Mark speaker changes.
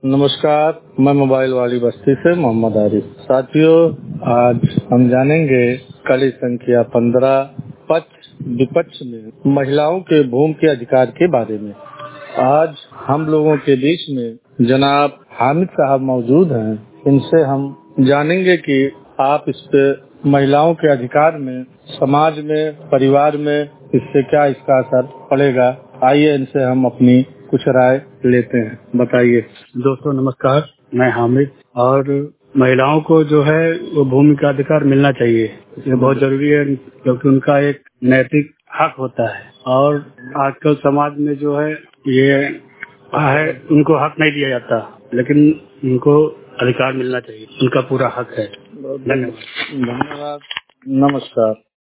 Speaker 1: नमस्कार, मैं मोबाइल वाली बस्ती से मोहम्मद आरिफ। साथियों, आज हम जानेंगे कड़ी संख्या 15 पक्ष विपक्ष में महिलाओं के भूमि के अधिकार के बारे में। आज हम लोगों के बीच में जनाब हामिद साहब मौजूद हैं। इनसे हम जानेंगे कि आप इस पे महिलाओं के अधिकार में समाज में, परिवार में इससे क्या इसका असर पड़ेगा। आइए इनसे हम अपनी कुछ राय लेते हैं। बताइए।
Speaker 2: दोस्तों नमस्कार, मैं हामिद। और महिलाओं को जो है वो भूमि का अधिकार मिलना चाहिए। ये बहुत जरूरी है क्योंकि उनका एक नैतिक हक होता है। और आजकल समाज में जो है ये है, उनको हक नहीं दिया जाता, लेकिन उनको अधिकार मिलना चाहिए। उनका पूरा हक है। धन्यवाद।
Speaker 1: धन्यवाद। नमस्कार।